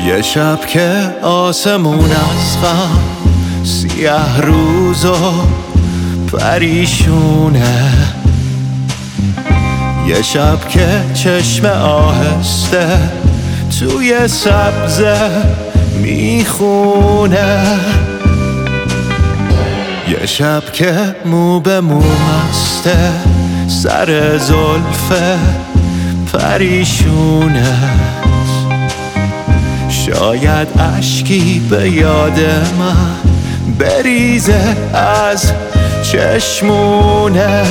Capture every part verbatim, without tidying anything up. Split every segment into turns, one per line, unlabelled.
یه شب که آسمون از غم سیاه روز و پریشونه، یه شب که چشم آهسته توی سبزه میخونه، یه شب که مو به مو مسته سر زلف پریشونه، شاید اشکی به یاد من بریزه از چشمونت،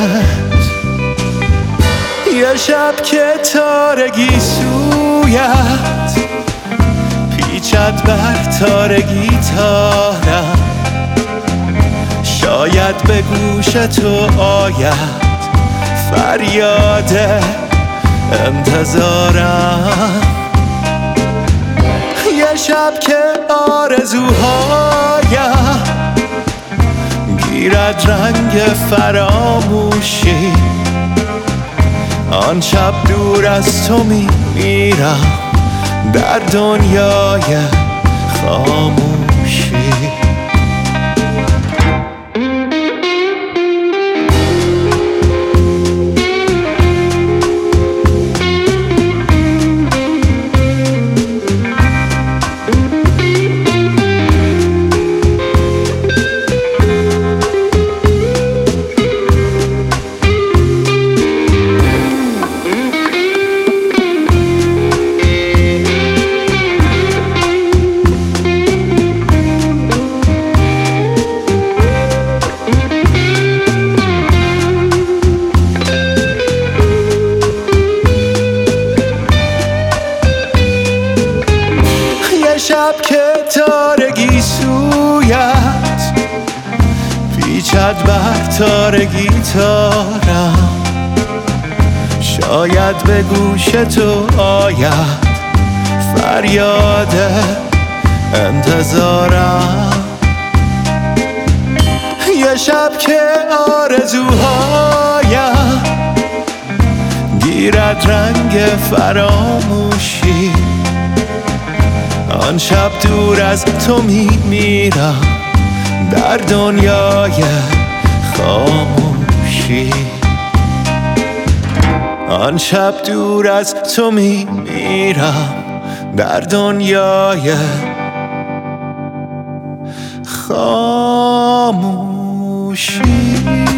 یه شب که تارگی سویت پیچد بر تارگی تارم، شاید به گوش تو آید فریاد انتظارم، یه شب که آرزوهایم گیرد رنگ فراموشی، آن شب دور از تو میمیرم در دنیای خاموشی. شب که تارگی سویت پیچد بر تارگی تارم، شاید به گوش تو آید فریاد انتظارم، یه شب که آرزوهایم گیرد رنگ فراموشی، آن شب دور از تو میمیرم در دنیای خاموشی، آن شب دور از تو میمیرم در دنیای خاموشی.